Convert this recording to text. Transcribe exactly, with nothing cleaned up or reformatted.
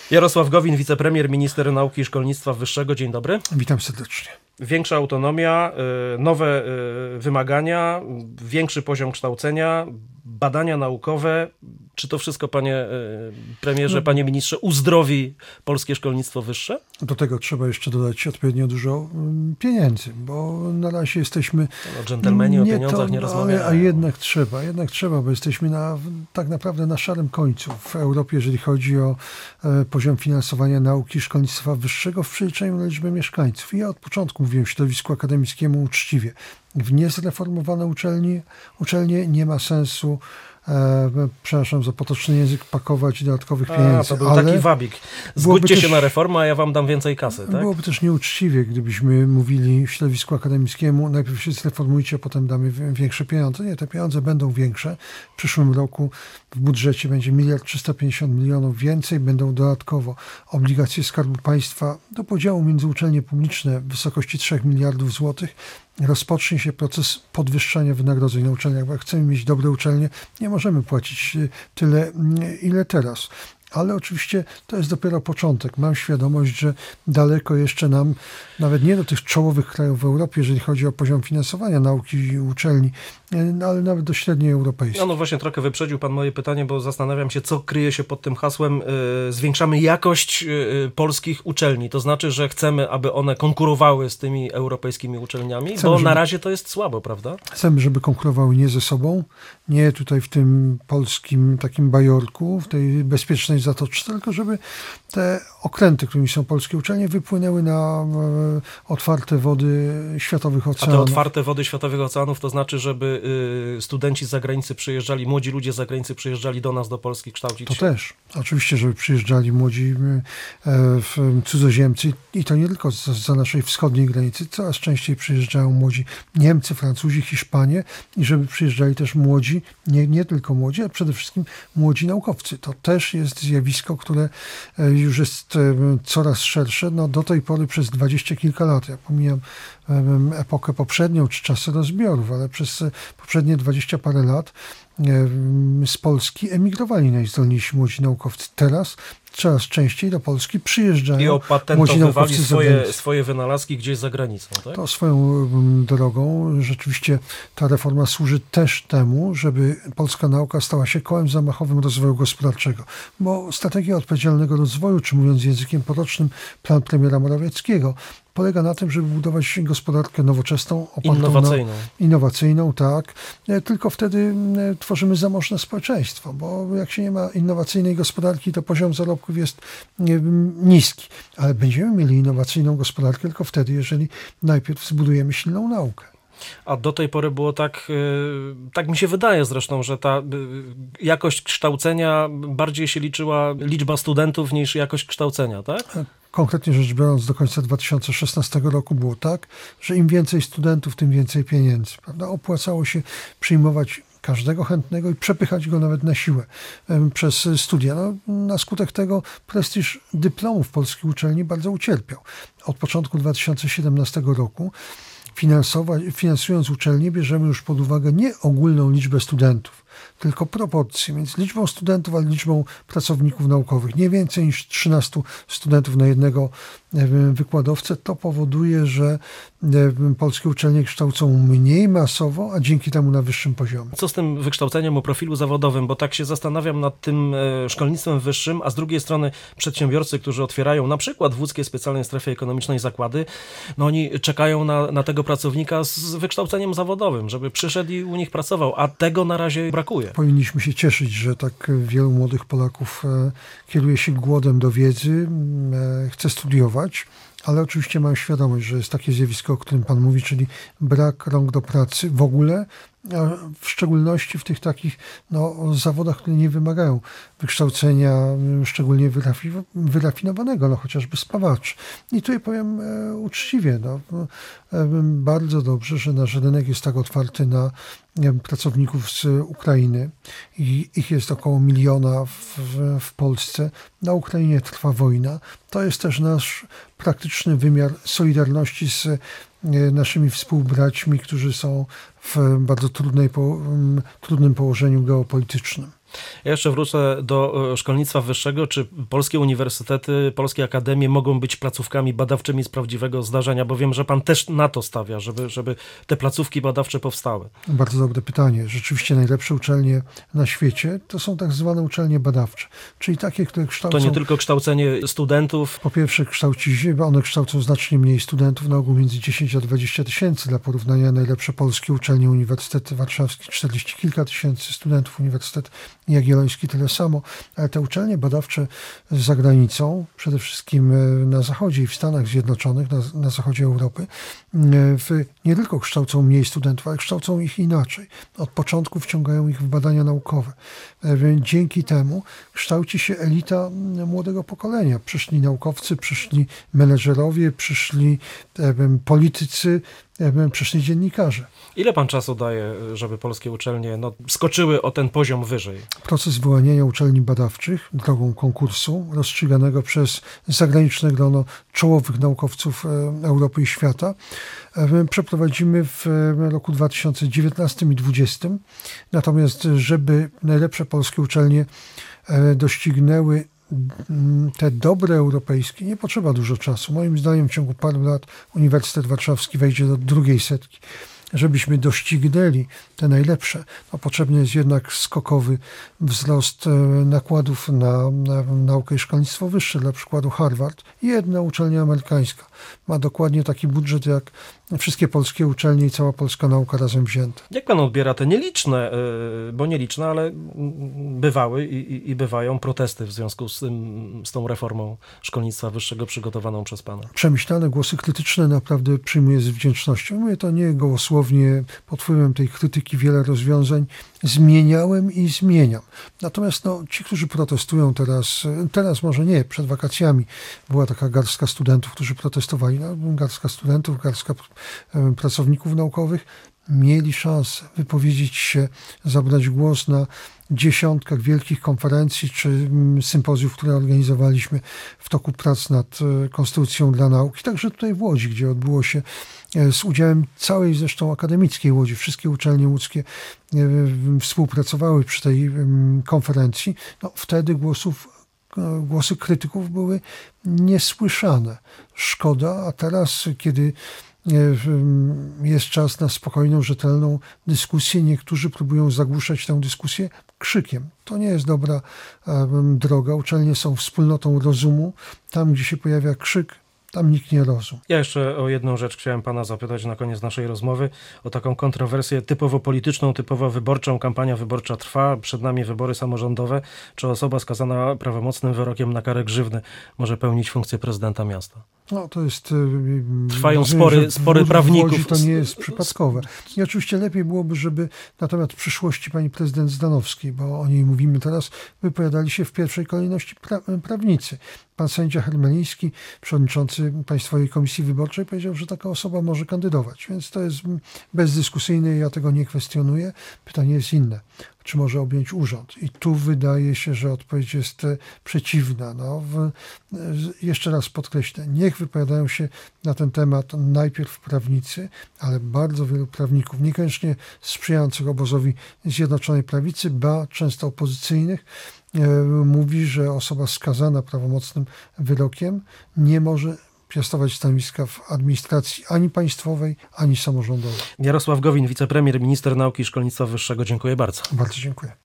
Jarosław Gowin, wicepremier, minister nauki i szkolnictwa wyższego. Dzień dobry. Witam serdecznie. Większa autonomia, nowe wymagania, większy poziom kształcenia, badania naukowe. Czy to wszystko, panie premierze, panie ministrze, uzdrowi polskie szkolnictwo wyższe? Do tego trzeba jeszcze dodać odpowiednio dużo pieniędzy, bo na razie jesteśmy... No, dżentelmeni o pieniądzach to, nie rozmawiają. Ale, a jednak trzeba, jednak trzeba, bo jesteśmy na, tak naprawdę na szarym końcu w Europie, jeżeli chodzi o e, poziom finansowania nauki i szkolnictwa wyższego w przeliczeniu na liczbę mieszkańców. I ja od początku mówiłem w środowisku akademickiemu uczciwie. W niezreformowane uczelnie, uczelnie nie ma sensu E, przepraszam za potoczny język, pakować dodatkowych a, pieniędzy. To był ale taki wabik. Zgódźcie się też, na reformę, a ja wam dam więcej kasy. Tak? Byłoby też nieuczciwie, gdybyśmy mówili w środowisku akademickiemu, najpierw się zreformujcie, potem damy większe pieniądze. Nie, te pieniądze będą większe. W przyszłym roku w budżecie będzie miliard trzysta pięćdziesiąt milionów więcej. Będą dodatkowo obligacje Skarbu Państwa do podziału między uczelnie publiczne w wysokości trzech miliardów złotych. Rozpocznie się proces podwyższania wynagrodzeń na uczelniach, bo jak chcemy mieć dobre uczelnie, nie możemy płacić tyle, ile teraz. Ale oczywiście to jest dopiero początek. Mam świadomość, że daleko jeszcze nam, nawet nie do tych czołowych krajów w Europie, jeżeli chodzi o poziom finansowania nauki i uczelni, ale nawet do średniej europejskiej. No, no właśnie, trochę wyprzedził pan moje pytanie, bo zastanawiam się, co kryje się pod tym hasłem y, zwiększamy jakość y, polskich uczelni. To znaczy, że chcemy, aby one konkurowały z tymi europejskimi uczelniami, chcemy, bo na razie to jest słabo, prawda? Chcemy, żeby konkurowały nie ze sobą, nie tutaj w tym polskim takim bajorku, w tej bezpiecznej zatoczce, tylko żeby te okręty, którymi są polskie uczelnie, wypłynęły na e, otwarte wody światowych oceanów. A te otwarte wody światowych oceanów to znaczy, żeby y, studenci z zagranicy przyjeżdżali, młodzi ludzie z zagranicy przyjeżdżali do nas, do Polski kształcić to się? To też. Oczywiście, żeby przyjeżdżali młodzi e, cudzoziemcy i to nie tylko za naszej wschodniej granicy. Coraz częściej przyjeżdżają młodzi Niemcy, Francuzi, Hiszpanie i żeby przyjeżdżali też młodzi, nie, nie tylko młodzi, ale przede wszystkim młodzi naukowcy. To też jest zjawisko, które już jest coraz szersze. No, do tej pory przez dwadzieścia kilka lat, ja pomijam epokę poprzednią czy czasy rozbiorów, ale przez poprzednie dwadzieścia parę lat z Polski emigrowali najzdolniejsi młodzi naukowcy. Teraz coraz częściej do Polski przyjeżdżają i młodzi naukowcy opatentowywali z swoje, swoje wynalazki gdzieś za granicą. Tak? To swoją drogą rzeczywiście ta reforma służy też temu, żeby polska nauka stała się kołem zamachowym rozwoju gospodarczego. Bo strategia odpowiedzialnego rozwoju, czy mówiąc językiem potocznym, plan premiera Morawieckiego, polega na tym, żeby budować gospodarkę nowoczesną, innowacyjną. Na, innowacyjną, tak. Tylko wtedy tworzymy zamożne społeczeństwo, bo jak się nie ma innowacyjnej gospodarki, to poziom zarobków jest niski. Ale będziemy mieli innowacyjną gospodarkę tylko wtedy, jeżeli najpierw zbudujemy silną naukę. A do tej pory było tak, tak mi się wydaje zresztą, że ta jakość kształcenia bardziej się liczyła liczba studentów niż jakość kształcenia, tak? Konkretnie rzecz biorąc, do końca dwa tysiące szesnastego roku było tak, że im więcej studentów, tym więcej pieniędzy. Prawda? Opłacało się przyjmować każdego chętnego i przepychać go nawet na siłę przez studia. No, na skutek tego prestiż dyplomów polskich uczelni bardzo ucierpiał. Od początku dwa tysiące siedemnastego roku finansując uczelnie bierzemy już pod uwagę nie ogólną liczbę studentów, tylko proporcje między liczbą studentów a liczbą pracowników naukowych. Nie więcej niż trzynastu studentów na jednego wykładowcę. To powoduje, że polskie uczelnie kształcą mniej masowo, a dzięki temu na wyższym poziomie. Co z tym wykształceniem o profilu zawodowym? Bo tak się zastanawiam nad tym szkolnictwem wyższym, a z drugiej strony przedsiębiorcy, którzy otwierają na przykład w łódzkiej specjalnej strefie ekonomicznej zakłady, no oni czekają na, na tego pracownika z wykształceniem zawodowym, żeby przyszedł i u nich pracował, a tego na razie brakuje. Powinniśmy się cieszyć, że tak wielu młodych Polaków kieruje się głodem do wiedzy, chce studiować, ale oczywiście mam świadomość, że jest takie zjawisko, o którym pan mówi, czyli brak rąk do pracy w ogóle, a w szczególności w tych takich no, zawodach, które nie wymagają wykształcenia szczególnie wyrafi- wyrafinowanego, no chociażby spawacz. I tutaj powiem e, uczciwie, no, e, bardzo dobrze, że nasz rynek jest tak otwarty na wiem, pracowników z Ukrainy. I ich jest około miliona w, w, w Polsce. Na Ukrainie trwa wojna. To jest też nasz praktyczny wymiar solidarności z naszymi współbraćmi, którzy są w bardzo trudnej, po, trudnym położeniu geopolitycznym. Ja jeszcze wrócę do e, szkolnictwa wyższego. Czy polskie uniwersytety, polskie akademie mogą być placówkami badawczymi z prawdziwego zdarzenia? Bo wiem, że pan też na to stawia, żeby, żeby te placówki badawcze powstały. Bardzo dobre pytanie. Rzeczywiście najlepsze uczelnie na świecie to są tak zwane uczelnie badawcze, czyli takie, które kształcą... To nie tylko kształcenie studentów. Po pierwsze kształci się, one kształcą znacznie mniej studentów, na ogół między dziesięć a dwadzieścia tysięcy. Dla porównania najlepsze polskie uczelnie, Uniwersytet Warszawski, czterdzieści kilka tysięcy studentów, Uniwersytet Jagielloński tyle samo, ale te uczelnie badawcze za granicą, przede wszystkim na zachodzie i w Stanach Zjednoczonych, na, na zachodzie Europy, w, nie tylko kształcą mniej studentów, ale kształcą ich inaczej. Od początku wciągają ich w badania naukowe. Dzięki temu kształci się elita młodego pokolenia. Przyszli naukowcy, przyszli menedżerowie, przyszli politycy, przyszli dziennikarze. Ile pan czasu daje, żeby polskie uczelnie no, skoczyły o ten poziom wyżej? Proces wyłaniania uczelni badawczych drogą konkursu rozstrzyganego przez zagraniczne grono czołowych naukowców Europy i świata przeprowadzimy w roku dwa tysiące dziewiętnastym i dwa tysiące dwudziestym. Natomiast żeby najlepsze polskie uczelnie doścignęły te dobre europejskie, nie potrzeba dużo czasu. Moim zdaniem w ciągu paru lat Uniwersytet Warszawski wejdzie do drugiej setki. Żebyśmy doścignęli te najlepsze, no potrzebny jest jednak skokowy wzrost nakładów na, na naukę i szkolnictwo wyższe. Dla przykładu Harvard, jedna uczelnia amerykańska, ma dokładnie taki budżet jak wszystkie polskie uczelnie i cała polska nauka razem wzięte. Jak pan odbiera te nieliczne, bo nieliczne, ale bywały i, i, i bywają protesty w związku z, tym, z tą reformą szkolnictwa wyższego przygotowaną przez pana? Przemyślane głosy krytyczne naprawdę przyjmuję z wdzięcznością. Mówię to nie gołosłownie, pod wpływem tej krytyki wiele rozwiązań zmieniałem i zmieniam. Natomiast no, ci, którzy protestują teraz, teraz może nie, przed wakacjami była taka garstka studentów, którzy protestowali, no, garstka studentów, garstka pracowników naukowych, mieli szansę wypowiedzieć się, zabrać głos na dziesiątkach wielkich konferencji czy sympozjów, które organizowaliśmy w toku prac nad Konstytucją dla Nauki. Także tutaj w Łodzi, gdzie odbyło się z udziałem całej zresztą akademickiej Łodzi. Wszystkie uczelnie łódzkie współpracowały przy tej konferencji. No, wtedy głosów Głosy krytyków były niesłyszane. Szkoda, a teraz, kiedy jest czas na spokojną, rzetelną dyskusję, niektórzy próbują zagłuszać tę dyskusję krzykiem. To nie jest dobra droga. Uczelnie są wspólnotą rozumu. Tam, gdzie się pojawia krzyk, tam nikt nie rozumie. Ja jeszcze o jedną rzecz chciałem pana zapytać na koniec naszej rozmowy, o taką kontrowersję typowo polityczną, typowo wyborczą. Kampania wyborcza trwa, przed nami wybory samorządowe. Czy osoba skazana prawomocnym wyrokiem na karę grzywny może pełnić funkcję prezydenta miasta? No, to jest... Trwają rozumiem, spory, spory w prawników. Łodzi to nie jest przypadkowe. I oczywiście lepiej byłoby, żeby na temat przyszłości pani prezydent Zdanowskiej, bo o niej mówimy teraz, wypowiadali się w pierwszej kolejności pra- prawnicy. Pan sędzia Hermeliński, przewodniczący Państwowej Komisji Wyborczej, powiedział, że taka osoba może kandydować. Więc to jest bezdyskusyjne i ja tego nie kwestionuję. Pytanie jest inne. Czy może objąć urząd? I tu wydaje się, że odpowiedź jest przeciwna. No, w, jeszcze raz podkreślę, niech wypowiadają się na ten temat najpierw prawnicy, ale bardzo wielu prawników, niekoniecznie sprzyjających obozowi Zjednoczonej Prawicy, ba często opozycyjnych, mówi, że osoba skazana prawomocnym wyrokiem nie może piastować stanowiska w administracji ani państwowej, ani samorządowej. Jarosław Gowin, wicepremier, minister nauki i szkolnictwa wyższego. Dziękuję bardzo. Bardzo dziękuję.